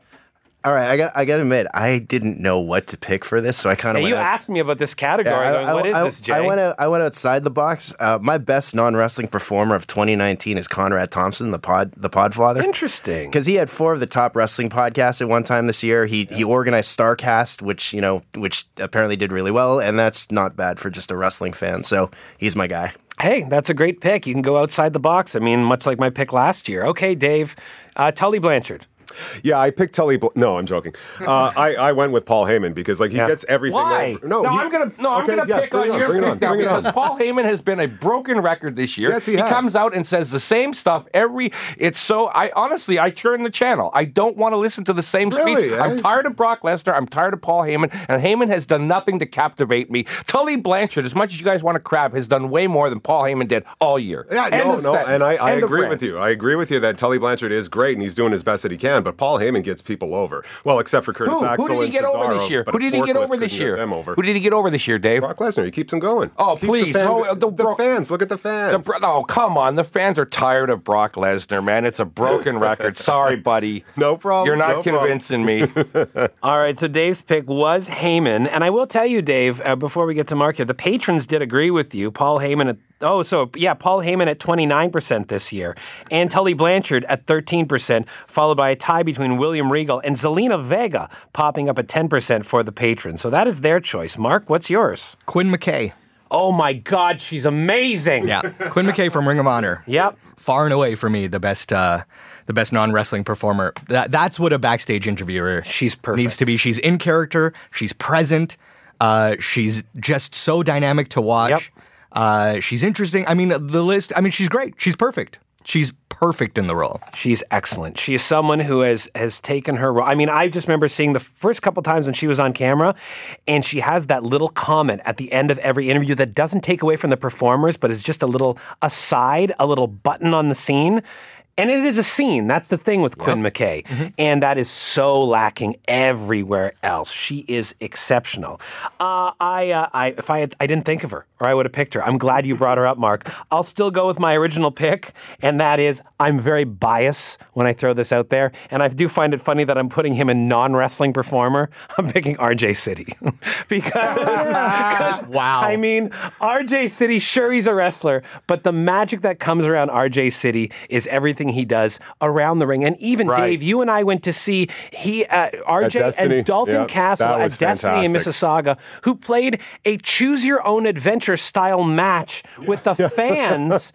All right, I got I got to admit, I didn't know what to pick for this, so I kind of Hey, went you out- asked me about this category. Yeah, I- going, I- what is I- this, Jay? I went out, I went outside the box. Uh, my best non-wrestling performer of twenty nineteen is Conrad Thompson, the pod the Podfather. Interesting. Because he had four of the top wrestling podcasts at one time this year. He he organized Starcast, which you know, which apparently did really well, and that's not bad for just a wrestling fan. So he's my guy. Hey, that's a great pick. You can go outside the box. I mean, much like my pick last year. Okay, Dave. Uh, Tully Blanchard. Yeah, I picked Tully. Bl- no, I'm joking. Uh, I, I went with Paul Heyman because like he Yeah. gets everything. Why? Over. No, he- I'm gonna no, okay, I'm gonna yeah, pick bring on it your bring it pick on, now bring it on. because Paul Heyman has been a broken record this year. Yes, he has. comes out and says the same stuff every. It's so. I honestly, I turn the channel. I don't want to listen to the same Really, speech. eh? I'm tired of Brock Lesnar. I'm tired of Paul Heyman, and Heyman has done nothing to captivate me. Tully Blanchard, as much as you guys want to crab, has done way more than Paul Heyman did all year. Yeah, End no, of no, sentence. and I, I End of agree rant. with you. I agree with you that Tully Blanchard is great and he's doing his best that he can, but Paul Heyman gets people over. Well, except for Curtis Who, Axel who did he and get over Cesaro, this year? but Who a did he get forklift over this couldn't get year? them over. Who did he get over this year, Dave? Brock Lesnar. He keeps them going. Oh, Keeps please. The, fan- Oh, the, the bro- fans. Look at the The fans. bro- oh, come on. The fans are tired of Brock Lesnar, man. It's a broken record. Sorry, buddy. No problem. You're not no problem. convincing me. All right, so Dave's pick was Heyman. And I will tell you, Dave, uh, before we get to Mark here, the patrons did agree with you. Paul Heyman at, oh, so yeah, Paul Heyman at twenty-nine percent this year. And Tully Blanchard at thirteen percent, followed by a tie between William Regal and Zelina Vega, popping up at ten percent for the patrons. So that is their choice. Mark, what's yours? Quinn McKay. Oh my God, she's amazing. Yeah, Quinn McKay from Ring of Honor. Yep. Far and away for me, the best, uh, the best non-wrestling performer. That, that's what a backstage interviewer She's perfect. needs to be. She's in character. She's present. Uh, she's just so dynamic to watch. Yep. Uh, she's interesting. I mean, the list. I mean, she's great. She's perfect. She's perfect in the role. She's excellent. She is someone who has has taken her role. I mean, I just remember seeing the first couple times when she was on camera, and she has that little comment at the end of every interview that doesn't take away from the performers, but is just a little aside, a little button on the scene. And it is a scene. That's the thing with Quinn McKay. And that is so lacking everywhere else. She is exceptional. Uh, I, uh, I, if I, had, I didn't think of her, or I would have picked her. I'm glad you brought her up, Mark. I'll still go with my original pick, and that is I'm very biased when I throw this out there. And I do find it funny that I'm putting him in non-wrestling performer. I'm picking R J City. because, because, Wow. I mean, R J City, sure, he's a wrestler, but the magic that comes around R J City is everything he does around the ring. And even Right. Dave, you and I went to see he uh, R J Destiny. and Dalton Yeah, Castle that at was Destiny in fantastic. Mississauga, who played a choose your own adventure style match with the fans.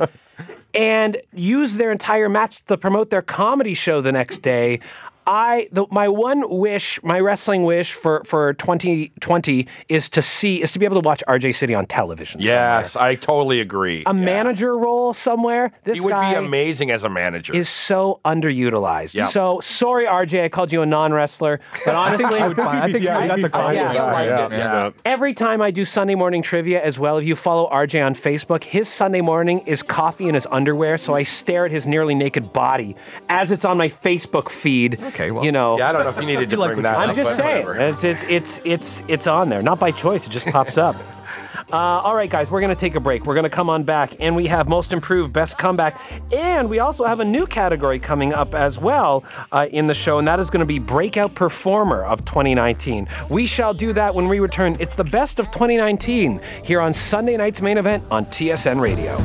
And used their entire match to promote their comedy show the next day. I the, my one wish, my wrestling wish for, for twenty twenty is to see is to be able to watch R J City on television. yes, somewhere. I totally agree. A manager role somewhere. This he would guy be amazing as a manager. is so underutilized. Yeah. So sorry, R J, I called you a non-wrestler, but honestly, I think he would find- I think yeah, he- that's a I- fine yeah, guy. yeah, Yeah, yeah. yeah. every time I do Sunday morning trivia as well, if you follow R J on Facebook, his Sunday morning is coffee in his underwear, so I stare at his nearly naked body as it's on my Facebook feed Okay, well, you know. Yeah, I don't know if you needed to like bring what that you I'm up, just but saying, whatever. it's, it's it's it's it's on there, not by choice. It just pops up. Uh, all right, guys, we're going to take a break. We're going to come on back, and we have Most Improved, Best Comeback, and we also have a new category coming up as well uh, in the show, and that is going to be Breakout Performer of twenty nineteen. We shall do that when we return. It's the best of twenty nineteen here on Sunday night's Main Event on T S N Radio.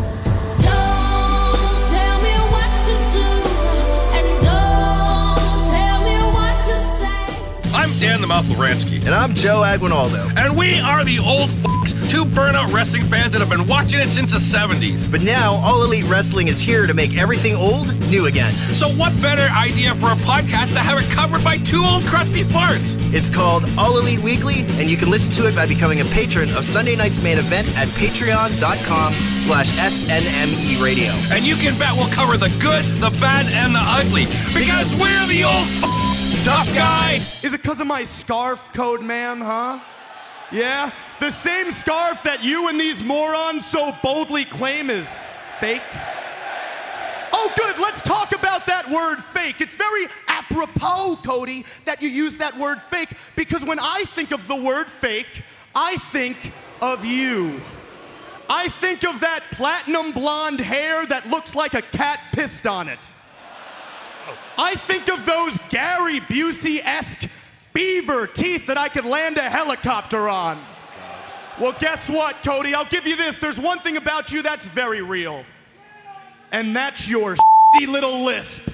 I'm Dan the Mouth Lawransky. And I'm Joe Aguinaldo. And we are the old f***s, two burnout wrestling fans that have been watching it since the seventies. But now, All Elite Wrestling is here to make everything old new again. So what better idea for a podcast to have it covered by two old crusty farts? It's called All Elite Weekly, and you can listen to it by becoming a patron of Sunday Night's Main Event at patreon.com slash SNME Radio. And you can bet we'll cover the good, the bad, and the ugly, because we're the old f***s. Tough guy. Is it because of my scarf, Code Man, huh? Yeah? The same scarf that you and these morons so boldly claim is fake? Oh, good. Let's talk about that word fake. It's very apropos, Cody, that you use that word fake, because when I think of the word fake, I think of you. I think of that platinum blonde hair that looks like a cat pissed on it. I think of those Gary Busey-esque beaver teeth that I could land a helicopter on. Well, guess what, Cody? I'll give you this. There's one thing about you that's very real. And that's your shitty little lisp.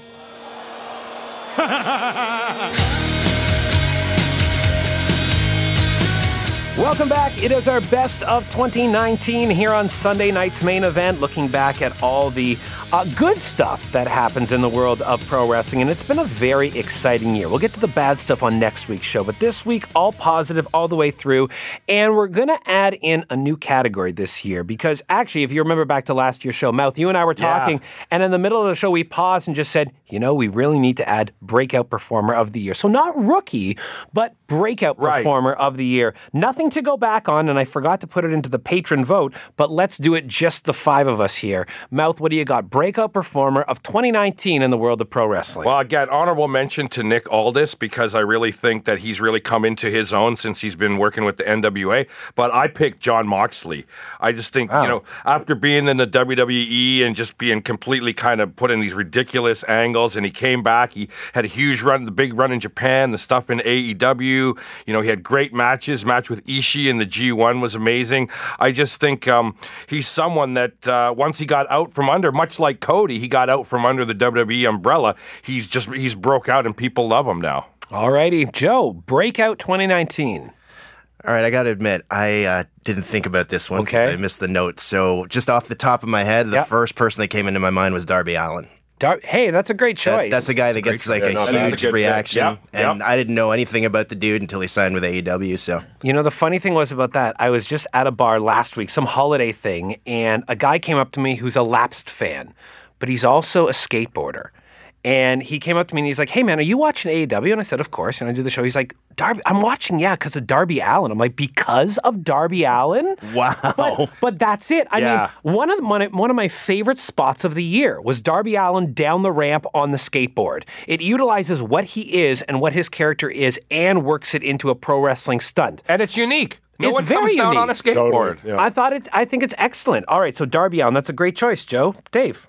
Welcome back. It is our best of twenty nineteen here on Sunday night's Main Event, looking back at all the uh, good stuff that happens in the world of pro wrestling, and it's been a very exciting year. We'll get to the bad stuff on next week's show, but this week, all positive all the way through, and we're going to add in a new category this year, because actually, if you remember back to last year's show, Mouth, you and I were talking, yeah. and in the middle of the show, we paused and just said, you know, we really need to add Breakout Performer of the Year. So not rookie, but Breakout Right. Performer of the Year. Nothing to go back on, and I forgot to put it into the patron vote, but let's do it just the five of us here. Mouth, what do you got? Breakout Performer of twenty nineteen in the world of pro wrestling. Well, again, honorable mention to Nick Aldis, because I really think that he's really come into his own since he's been working with the N W A. But I picked John Moxley. I just think, Wow. you know, after being in the W W E and just being completely kind of put in these ridiculous angles, and he came back, he had a huge run, the big run in Japan, the stuff in A E W. You know, he had great matches. Match with Ishii in the G one was amazing. I just think um, he's someone that uh, once he got out from under, much like Cody, he got out from under the W W E umbrella. He's just he's broke out, and people love him now. All righty, Joe, Breakout twenty nineteen. All right, I got to admit, I uh, didn't think about this one because Okay. I missed the note. So just off the top of my head, the Yep. first person that came into my mind was Darby Allin. Dar- hey, that's a great That- choice. that's a guy that gets like Yeah, a no, that's a huge good pick. reaction, Yep, and yep. I didn't know anything about the dude until he signed with A E W. So You know, the funny thing was about that, I was just at a bar last week, some holiday thing, and a guy came up to me who's a lapsed fan, but he's also a skateboarder. And he came up to me and he's like, hey man, are you watching A E W? And I said, of course. And I do the show. He's like, Darby, I'm watching, yeah, because of Darby Allin. I'm like, because of Darby Allin? wow, But, but that's it. I Yeah. mean, one of the, one of- one of my favorite spots of the year was Darby Allin down the ramp on the skateboard. It utilizes what he is and what his character is and works it into a pro wrestling stunt. And it's unique. No It's one very comes down unique. on a skateboard. Totally, yeah. I thought it. I think it's excellent. All right, so Darby Allin, that's a great choice, Joe. Dave.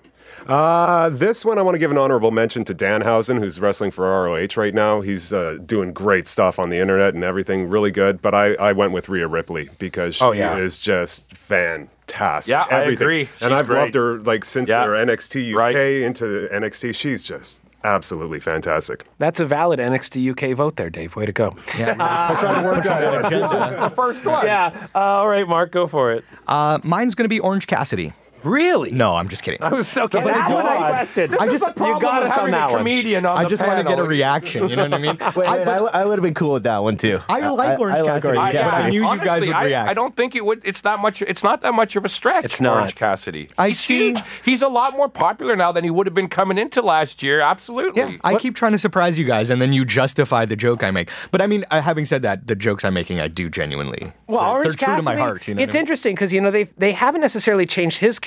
Uh, this one I want to give an honorable mention to Danhausen, who's wrestling for R O H right now. He's uh, doing great stuff on the internet and everything, really good. But I, I went with Rhea Ripley because she Oh, yeah. is just fantastic. Yeah, I everything. agree. And She's I've great. loved her like since Yeah. her N X T U K Right. into N X T. She's just absolutely fantastic. That's a valid N X T U K vote there, Dave. Way to go. Yeah, trying to work on that agenda. The first one. Yeah. Uh, all right, Mark, go for it. Uh, mine's going to be Orange Cassidy. Really? No, I'm just kidding. I was okay. Oh, That God. one I requested. This I is just- the problem you got with us on having that a one. comedian on I the just want to get a panel. reaction. You know what I mean? wait, I, wait, I, I would have been cool with that one too. I like Orange Cassidy. Orange I- yeah, Cassidy. I knew you guys Honestly, would I- react. I, don't think it would. It's that much. It's not that much of a stretch. It's not. Orange Cassidy. I He's see- huge. He's a lot more popular now than he would have been coming into last year. Absolutely. Yeah, I keep trying to surprise you guys, and then you justify the joke I make. But I mean, uh, having said that, the jokes I'm making, I do genuinely. Well, they're, Orange they're true Cassidy, to my heart. You know it's what I mean? interesting because you know they they haven't necessarily changed his character.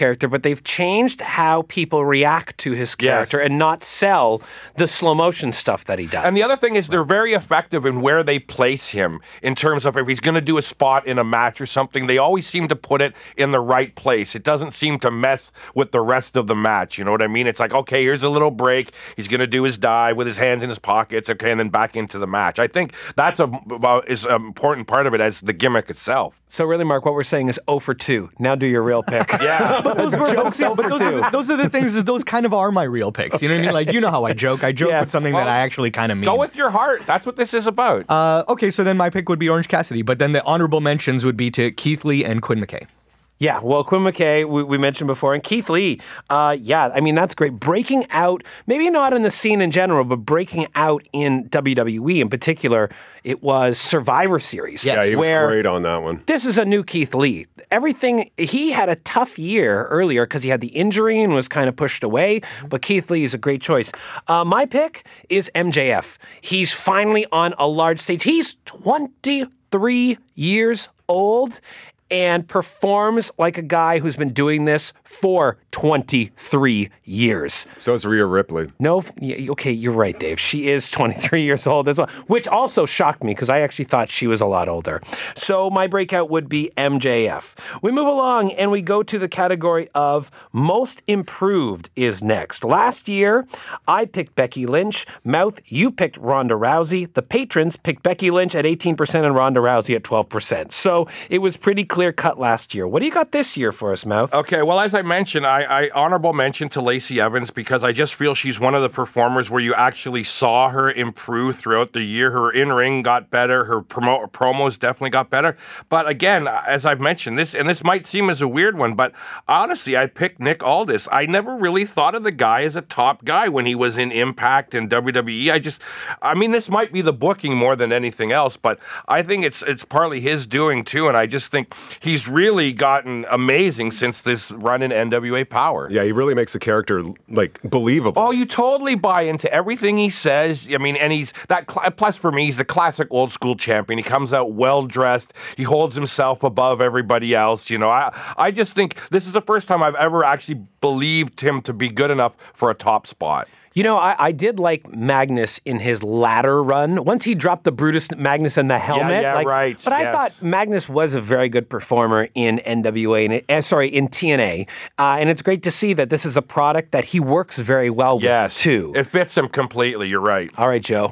character, but they've changed how people react to his character and not sell the slow motion stuff that he does. And the other thing is they're very effective in where they place him in terms of if he's going to do a spot in a match or something, they always seem to put it in the right place. It doesn't seem to mess with the rest of the match. You know what I mean? It's like, okay, here's a little break. He's going to do his dive with his hands in his pockets, okay, and then back into the match. I think that's a, is an important part of it as the gimmick itself. So really, Mark, what we're saying is oh for two. Now do your real pick. Yeah. But those were, but, see, oh but for those, are two. the, those are the things. Is those kind of are my real picks. You know what I mean? Like, you know how I joke. I joke Yes. with something Well, that I actually kind of mean. Go with your heart. That's what this is about. Uh, okay, so then my pick would be Orange Cassidy, but then the honorable mentions would be to Keith Lee and Quinn McKay. Yeah, well, Quinn McKay, we, we mentioned before, and Keith Lee, uh, yeah, I mean, that's great. Breaking out, maybe not in the scene in general, but breaking out in W W E in particular, it was Survivor Series. Yeah, he was where great on that one. This is a new Keith Lee. Everything, he had a tough year earlier because he had the injury and was kind of pushed away, but Keith Lee is a great choice. Uh, my pick is M J F. He's finally on a large stage. He's twenty-three years old and performs like a guy who's been doing this for twenty-three years. So is Rhea Ripley. No, yeah, okay, you're right, Dave. She is twenty-three years old as well, which also shocked me because I actually thought she was a lot older. So my breakout would be M J F. We move along and we go to the category of most improved is next. Last year, I picked Becky Lynch. Mouth, you picked Ronda Rousey. The patrons picked Becky Lynch at eighteen percent and Ronda Rousey at twelve percent. So it was pretty clear cut last year. What do you got this year for us, Mouth? Okay, well, as I mentioned, I, I honorable mention to Lacey Evans because I just feel she's one of the performers where you actually saw her improve throughout the year. Her in-ring got better. Her promo, promos definitely got better. But again, as I've mentioned, this and this might seem as a weird one, but honestly, I picked Nick Aldis. I never really thought of the guy as a top guy when he was in Impact and W W E. I just, I mean, this might be the booking more than anything else, but I think it's it's partly his doing too, and I just think he's really gotten amazing since this run in N W A Power. Yeah, he really makes the character like believable. Oh, you totally buy into everything he says. I mean, and he's that. Cl- plus, for me, he's the classic old school champion. He comes out well dressed. He holds himself above everybody else. You know, I I just think this is the first time I've ever actually believed him to be good enough for a top spot. You know, I, I did like Magnus in his latter run. Once he dropped the Brutus Magnus and the helmet. Yeah, yeah, like, right. But I yes. thought Magnus was a very good performer in N W A, and it, uh, sorry, in T N A. Uh, and it's great to see that this is a product that he works very well yes. with, too. It fits him completely. You're right. All right, Joe.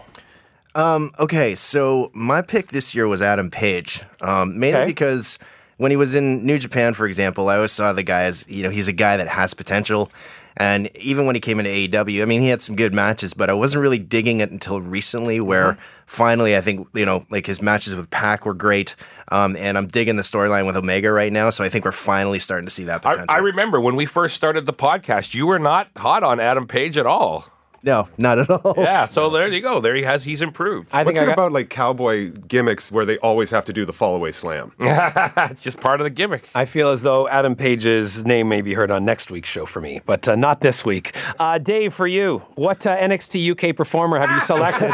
Um, okay, so my pick this year was Adam Page, um, mainly Okay. because when he was in New Japan, for example, I always saw the guy as, you know, he's a guy that has potential. And even when he came into A E W, I mean, he had some good matches, but I wasn't really digging it until recently where Mm-hmm. finally I think, you know, like his matches with Pac were great. Um, and I'm digging the storyline with Omega right now. So I think we're finally starting to see that potential. I, I remember when we first started the podcast, you were not hot on Adam Page at all. No, not at all. Yeah, so there you go. There he has. He's improved. I What's think it I got, about like cowboy gimmicks where they always have to do the fall away slam? It's just part of the gimmick. I feel as though Adam Page's name may be heard on next week's show for me, but uh, not this week. Uh, Dave, for you, what uh, N X T U K performer have you selected?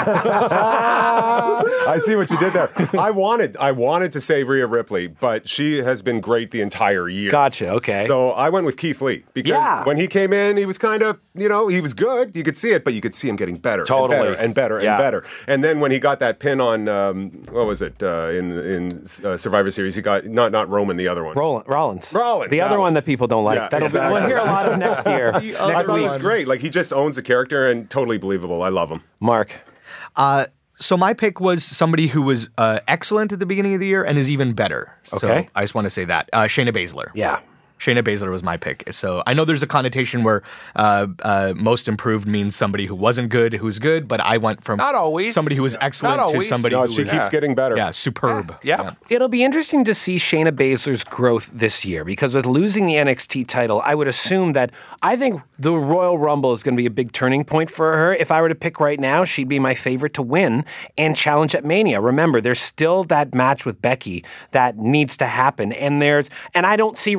I see what you did there. I wanted, I wanted to say Rhea Ripley, but she has been great the entire year. Gotcha. Okay. So I went with Keith Lee because Yeah. when he came in, he was kind of, you know, he was good. You could see it, but you could see him getting better, Totally. and better, and better, and Yeah. better. And then when he got that pin on, um, what was it uh, in in uh, Survivor Series? He got not not Roman, the other one. Rollins. Rollins. Rollins, The that other one. one that people don't like. Yeah, That'll exactly. be, we'll hear a lot of next year. I next thought it week. was great. Like he just owns the character and totally believable. I love him. Mark. Uh, so my pick was somebody who was uh, excellent at the beginning of the year and is even better. Okay. So I just want to say that. Uh, Shayna Baszler. Yeah. Shayna Baszler was my pick. So I know there's a connotation where uh, uh, most improved means somebody who wasn't good, who's good, but I went from Not always. somebody who was Not excellent to always. somebody No, who she was keeps getting better. yeah, superb. Yeah. It'll be interesting to see Shayna Baszler's growth this year because with losing the N X T title, I would assume that I think the Royal Rumble is going to be a big turning point for her. If I were to pick right now, she'd be my favorite to win and challenge at Mania. Remember, there's still that match with Becky that needs to happen, and there's and I don't see Ronda this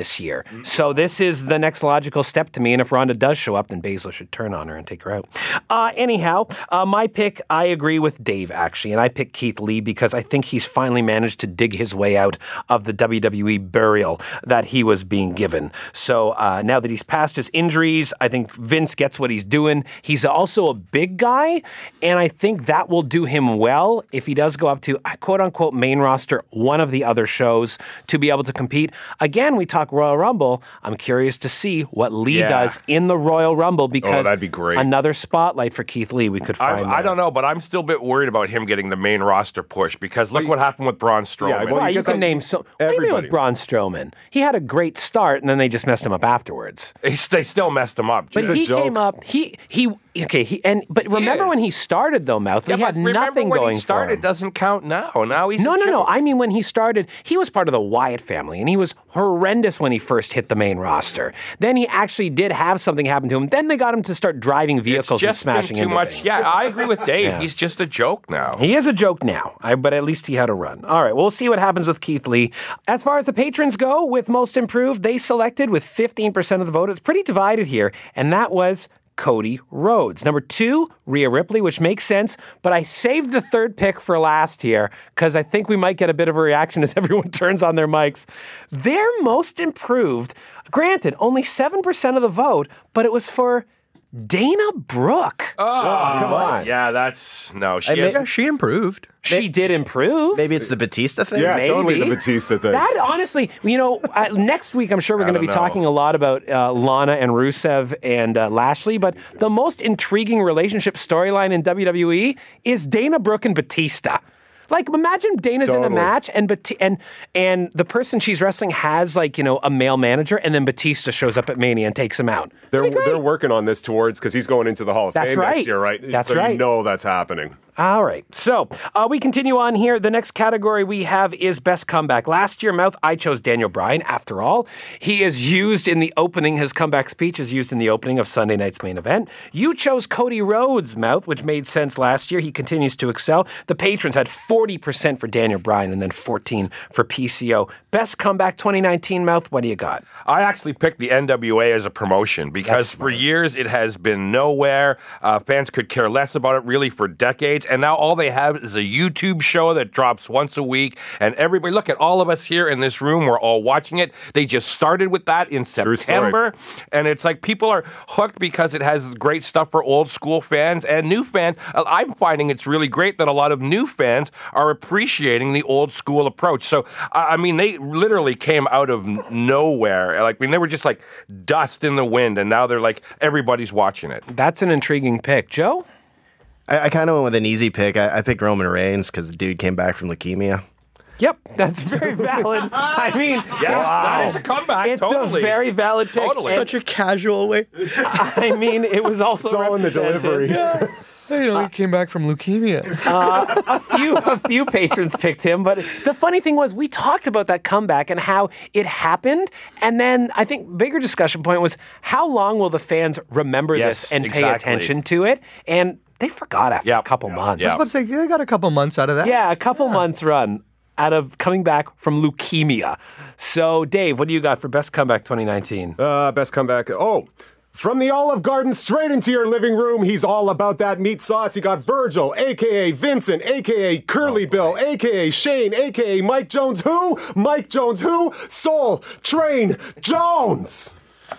this year. So this is the next logical step to me. And if Ronda does show up, then Baszler should turn on her and take her out. Uh, anyhow, uh, my pick, I agree with Dave, actually. And I picked Keith Lee because I think he's finally managed to dig his way out of the W W E burial that he was being given. So uh, now that he's past his injuries, I think Vince gets what he's doing. He's also a big guy, and I think that will do him well if he does go up to, quote-unquote, main roster, one of the other shows to be able to compete. Again, we talk Royal Rumble. I'm curious to see what Lee Yeah. does in the Royal Rumble because that'd be great. another spotlight for Keith Lee we could I, find I there. don't know, but I'm still a bit worried about him getting the main roster push because look what happened with Braun Strowman. Well, you, can name so. What do you mean with Braun Strowman? He had a great start, and then they just messed him up afterwards. They still messed him up. But He's a he joke. came up. He he. Okay. He and but remember when he started though, Mouth? Yeah, he had but remember nothing when going he started for him. doesn't count now. Now he's No, a no, no. joke. I mean, when he started, he was part of the Wyatt family, and he was horrendous when he first hit the main roster. Then he actually did have something happen to him. Then they got him to start driving vehicles It's just and smashing been too into much. things. Yeah, I agree with Dave. Yeah. He's just a joke now. He is a joke now, I, but at least he had a run. All right, we'll see what happens with Keith Lee. As far as the patrons go, with Most Improved, they selected with fifteen percent of the vote. It's pretty divided here, and that was Cody Rhodes. Number two, Rhea Ripley, which makes sense, but I saved the third pick for last here because I think we might get a bit of a reaction as everyone turns on their mics. Their Most Improved, granted, only seven percent of the vote, but it was for Dana Brooke. Oh, come on. Yeah, that's no. She I mean- has, Yeah, she improved. She did improve. Maybe it's the Batista thing? Yeah, Maybe. totally the Batista thing. That honestly, you know, uh, next week I'm sure we're I going to be don't know. talking a lot about uh, Lana and Rusev and uh, Lashley, but the most intriguing relationship storyline in W W E is Dana Brooke and Batista. Like, imagine Dana's in a Totally. match and Bat- and and the person she's wrestling has like you know a male manager, and then Batista shows up at Mania and takes him out. They're they're working on this towards because he's going into the Hall of That's Fame right. next year, right? That's so right. you know that's happening. All right. So uh, we continue on here. The next category we have is Best Comeback. Last year, Mouth, I chose Daniel Bryan. After all, he is used in the opening. His comeback speech is used in the opening of Sunday night's main event. You chose Cody Rhodes, Mouth, which made sense last year. He continues to excel. The patrons had forty percent for Daniel Bryan and then fourteen for P C O. Best Comeback twenty nineteen, Mouth, what do you got? I actually picked the N W A as a promotion because That's for years it has been nowhere. Uh, fans could care less about it really for decades. And now all they have is a YouTube show that drops once a week. And everybody, look at all of us here in this room, we're all watching it. They just started with that in True story. September. And it's like people are hooked because it has great stuff for old school fans and new fans. Uh, I'm finding it's really great that a lot of new fans are appreciating the old school approach. So, I I mean, they literally came out of n- nowhere. Like, I mean, they were just like dust in the wind, and now they're like, everybody's watching it. That's an intriguing pick. Joe? I, I kind of went with an easy pick. I, I picked Roman Reigns because the dude came back from leukemia. Yep, that's very valid. I mean, Yeah, wow. that is a comeback. It's totally. a very valid pick. Totally. And Such a casual way. I mean, it was also It's all in the represented. delivery. You know, he came back from leukemia. Uh, a few a few patrons picked him, but the funny thing was we talked about that comeback and how it happened, and then I think bigger discussion point was how long will the fans remember Yes, this and pay exactly. attention to it? And they forgot after Yep. a couple months. I was about to say, they got a couple months out of that. Yeah, a couple months run out of coming back from leukemia. So, Dave, what do you got for best comeback twenty nineteen? Uh, best comeback. Oh, from the Olive Garden straight into your living room, he's all about that meat sauce. You got Virgil, a k a. Vincent, a k a. Curly Bill, a k a. Shane, a k a. Mike Jones. Who? Mike Jones. Who? Soul Train Jones.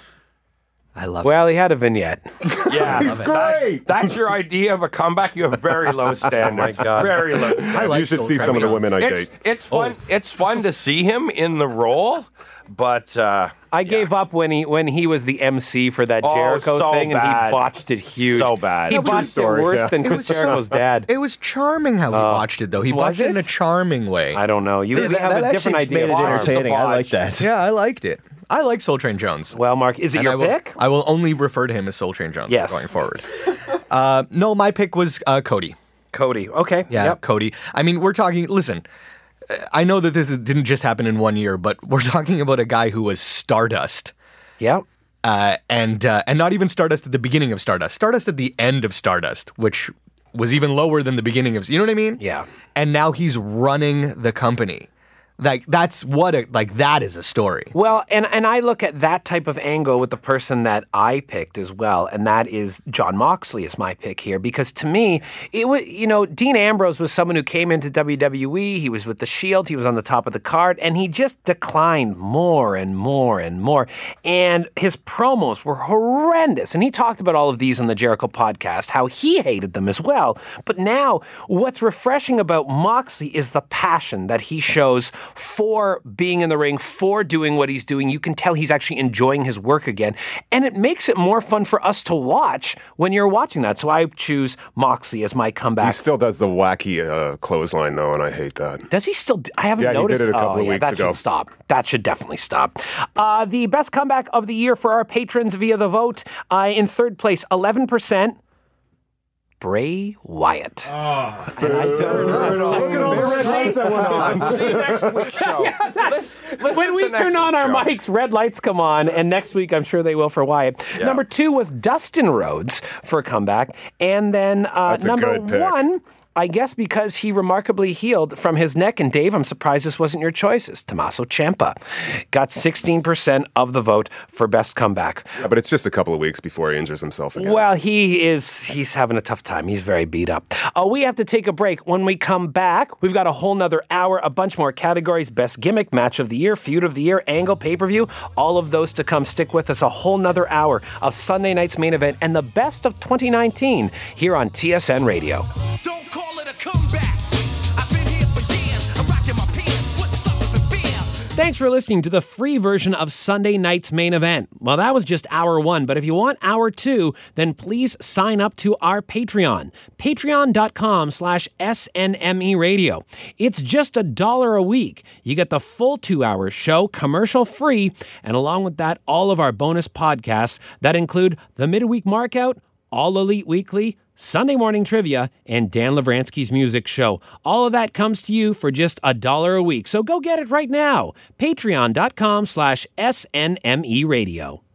I love Well, he had a vignette. Yeah, He's great. That's your idea of a comeback. You have very low standards. Oh my God. Very low. I like you should Soul see Train some of the Jones. women I It's, date. it's fun. It's fun to see him in the role, but uh, I gave up when he when he was the M C for that Oh, Jericho so thing, and he bad. botched it huge. So bad. He Yeah, true botched it story, worse yeah. than It Chris was so- Jericho's dad. It was charming how he watched it, though. He was watched it in it? a charming way. I don't know. You That- have that a different actually idea made of it charm. entertaining. I like that. Yeah, I liked it. I like Soul Train Jones. Well, Mark, is it And your I will, pick? I will only refer to him as Soul Train Jones Yes. going forward. uh, no, my pick was uh, Cody. Cody. Okay. Yeah, Yep. Cody. I mean, we're talking, listen, uh, I know that this didn't just happen in one year, but we're talking about a guy who was Stardust. Yep. Uh, and uh, and not even Stardust at the beginning of Stardust. Stardust at the end of Stardust, which was even lower than the beginning of, you know what I mean? Yeah. And now he's running the company. Like that's what a, like that is a story. Well, and, and I look at that type of angle with the person that I picked as well, and that is Jon Moxley is my pick here, because to me, it was, you know, Dean Ambrose was someone who came into W W E, he was with the Shield, he was on the top of the card, and he just declined more and more and more, and his promos were horrendous, and he talked about all of these on the Jericho podcast, how he hated them as well, but now, what's refreshing about Moxley is the passion that he shows for being in the ring, for doing what he's doing. You can tell he's actually enjoying his work again. And it makes it more fun for us to watch when you're watching that. So I choose Moxley as my comeback. He still does the wacky uh, clothesline, though, and I hate that. Does he still? Do- I haven't yeah, noticed. Yeah, he did it a couple oh, of yeah, weeks that ago. Should stop. That should definitely stop. Uh, the best comeback of the year for our patrons via the vote. Uh, in third place, eleven percent. Bray Wyatt. Oh, and I don't know. Look at all the red lights that went on. See you next week's show. Yeah, that's, Listen when we to next turn on our week's show. mics, red lights come on, and next week I'm sure they will for Wyatt. Yeah. Number two was Dustin Rhodes for a comeback, and then uh, That's a number good pick. one, I guess because he remarkably healed from his neck, and Dave, I'm surprised this wasn't your choices. Tommaso Ciampa got sixteen percent of the vote for best comeback. Yeah, but it's just a couple of weeks before he injures himself again. Well, he is, he's having a tough time. He's very beat up. Uh, we have to take a break. When we come back, we've got a whole nother hour, a bunch more categories, best gimmick, match of the year, feud of the year, angle, pay-per-view, all of those to come. Stick with us, a whole nother hour of Sunday night's main event and the best of twenty nineteen here on T S N Radio. Don't call it a comeback. I've been here for years. I'm rocking my pants, putting suckers in fear. Thanks for listening to the free version of Sunday night's main event. Well, that was just hour one, but if you want hour two, then please sign up to our Patreon, patreon.com slash SNME radio. It's just a dollar a week. You get the full two-hour show, commercial free, and along with that, all of our bonus podcasts that include the Midweek Markout, All Elite Weekly, Sunday Morning Trivia, and Dan Lavransky's Music Show. All of that comes to you for just a dollar a week. So go get it right now. Patreon.com slash SNME radio.